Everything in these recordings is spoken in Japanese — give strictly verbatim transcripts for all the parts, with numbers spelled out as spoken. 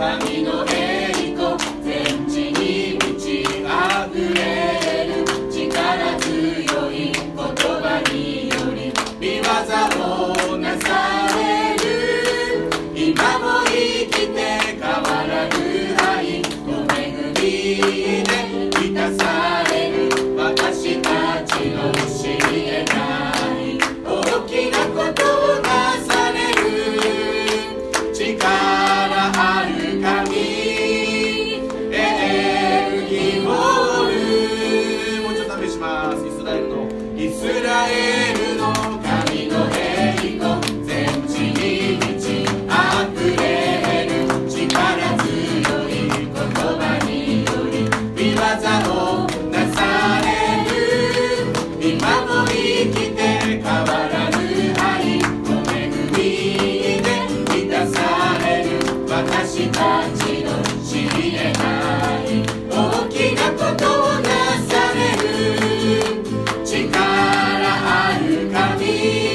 神の栄光全地に満ち溢れる力強い言葉により御業をなされる今も生きて変わらぬ愛と恵みで満たされる私たちの知り得ない大きなことをなされる力ある神エルギモールもうちょっと試します。イスラエルのイスラエルの神の栄光全地に満ち溢れる力強い言葉により御業をなされる今も生きて変わらぬ愛と恵みで満たされる私たちの知り得ない大きなことをなされる力ある神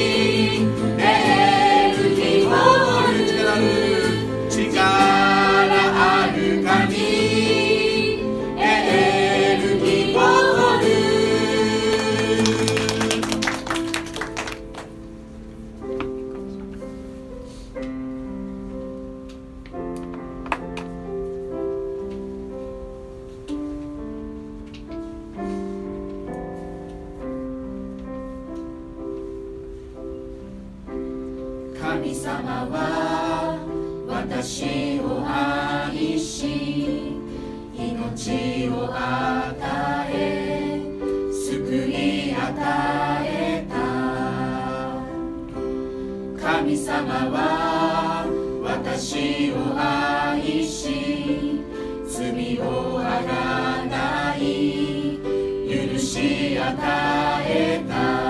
エルギモール力ある力ある神エルギモール神様は私を愛し命を与え救い与えた神様は私を愛し罪をあがない許し与えた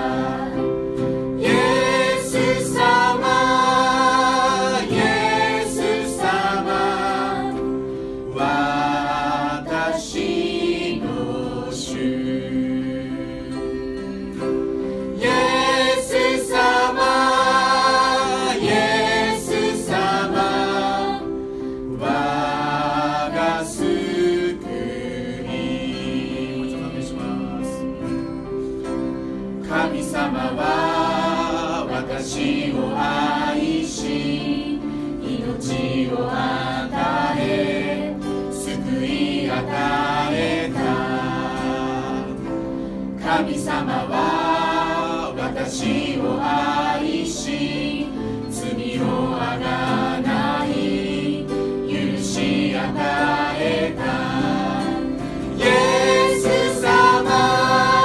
神様は私を愛し命を与え救い与えた神様は私を愛し罪をあがない許し与えたイエス様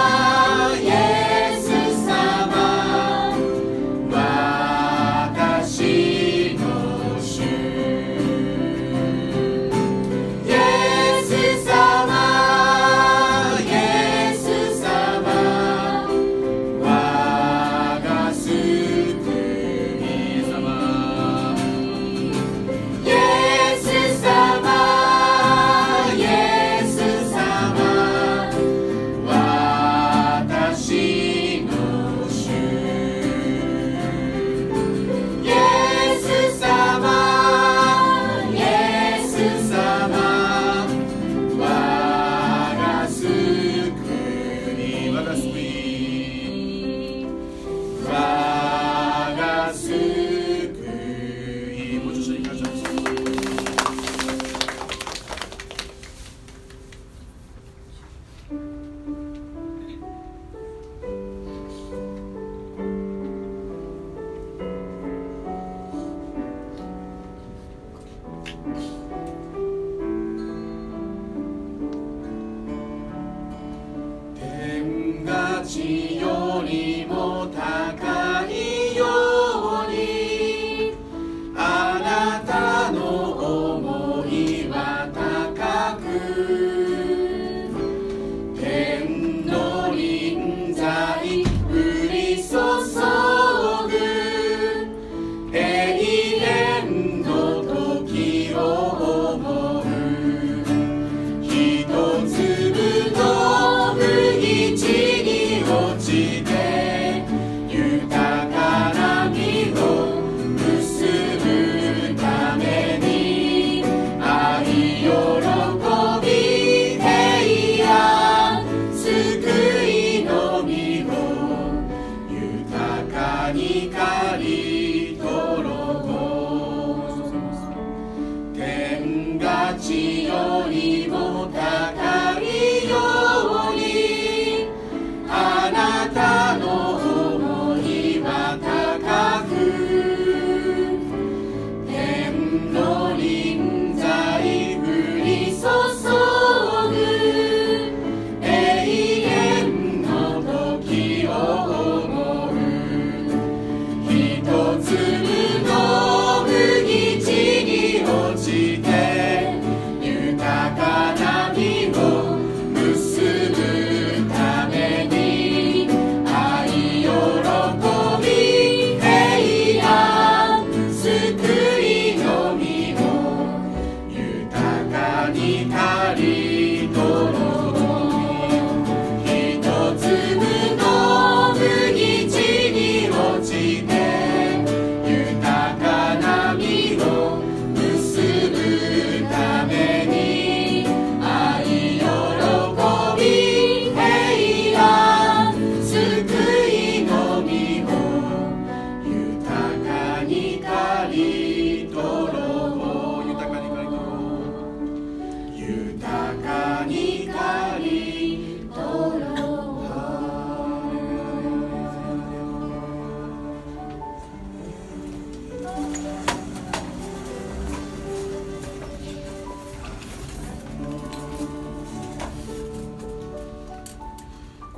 地よりも高いようにあなたの思いは高く天の臨在降り注ぐ永遠の時を思う一粒の麦地に落ちて豊かな実を結ぶために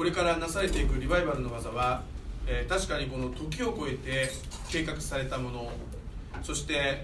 これからなされていくリバイバルの技は、えー、確かにこの時を超えて計画されたもの、そして、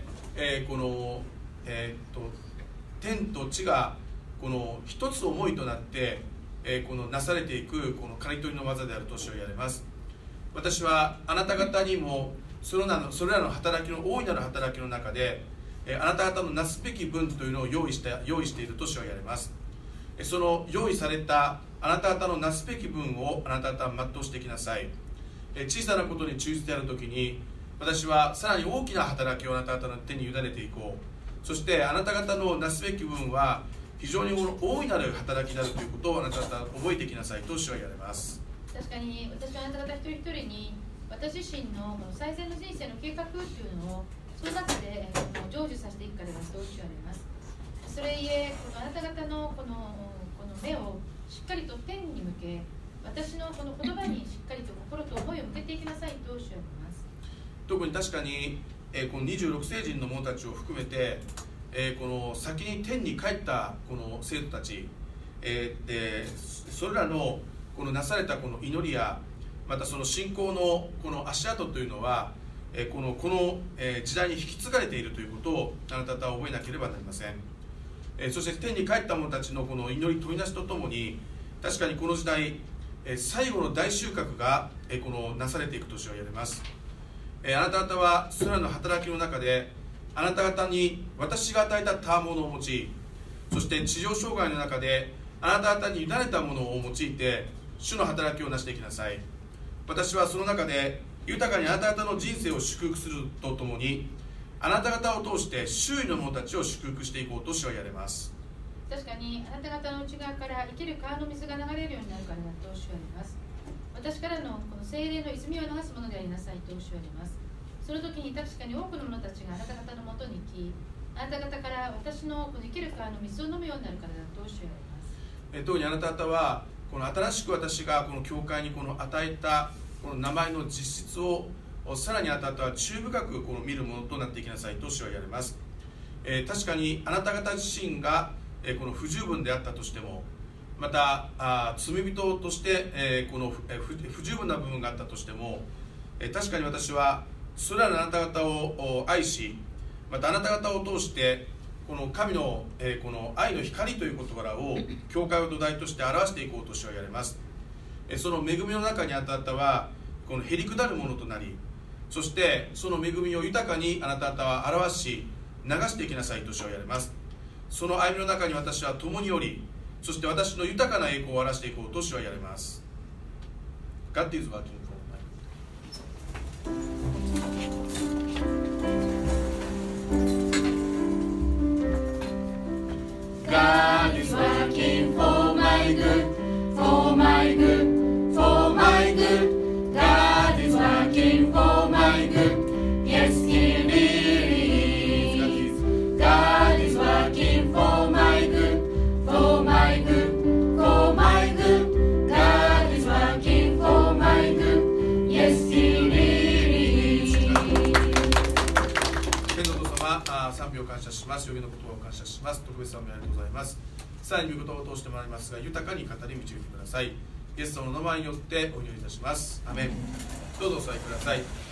えー、この、えー、っと天と地がこの一つ思いとなって、えー、このなされていくこの刈り取りの技であると主は言われます。私はあなた方にもそれらの、それらの働きの大いなる働きの中で、えー、あなた方のなすべき分というのを用意した用意していると主は言われます。えー、その用意されたあなた方のなすべき分をあなた方は全うしていきなさい。えー、小さなことに忠実であるときに、私はさらに大きな働きをあなた方の手に委ねていこう。そしてあなた方のなすべき分は非常に大いなる働きであるということをあなた方は覚えていきなさいと主は言われます。 確かに私はあなた方一人一人に私自身のこの最善の人生の計画というのをその中で成就させていくからだと主は言われます。それゆえこのあなた方のこのこの目をしっかりと天に向け、私のこの言葉にしっかりと心と思いを向けていきなさいと主は言われます。 特に確かに、えー、このにじゅうろくせいじんの者たちを含めて、えー、この先に天に帰ったこの生徒たち、えー、でそれらのこのなされたこの祈りや、またその信仰のこの足跡というのは、えー、このこの、えー、時代に引き継がれているということをあなた方は覚えなければなりません。えー、そして天に帰った者たちのこの祈り取りなしとともに、確かにこの時代、えー、最後の大収穫が、えー、このなされていくと主は言われます。えー、あなた方はそれらの働きの中で、あなた方に私が与えた賜物を用い、そして地上障害の中であなた方に委ねたものを用いて主の働きをなしていきなさい。私はその中で豊かにあなた方の人生を祝福するとともに、あなた方を通して周囲の者たちを祝福していこうと主は言われます。 確かにあなた方の内側から生きる川の水が流れるようになるからだと主は言われます。私からのこの聖霊の泉を流すものでありなさいと主は言われます。その時に確かに多くの者たちがあなた方のもとに行き、あなた方から私のこの生きる川の水を飲むようになるからだと主は言われます。 え特にあなた方はこの新しく私がこの教会にこの与えたこの名前の実質をさらにあなた方は注意深くこの見るものとなっていきなさいと主は言われます。えー、確かにあなた方自身が、えー、この不十分であったとしても、またあ罪人として、えー、この、えー、不, 不十分な部分があったとしても、えー、確かに私はそれらのあなた方を愛し、またあなた方を通してこの神の、えー、この愛の光という事柄を教会を土台として表していこうと主は言われます。えー、その恵みの中にあなた方はこのへりくだるものとなり、そしてその恵みを豊かにあなた方は表し流していきなさいと主は言われます。その歩みの中に私は共におり、そして私の豊かな栄光を表していこうと主は言われます。 God is working for God is working for my good, for my good, for my good. God is working for my good. Yes, He really is. God is working for my good, for my good, for my good. God is working for my good. Yes, He really is. 天のお父様、あ賛美を感謝します。予言の言葉を感謝します。特別賛美ありがとうございます。さらに御言葉を通してもらいますが、豊かに語り導いてください。イエス様の名前によってお祈りいたします。アメン。どうぞお座りください。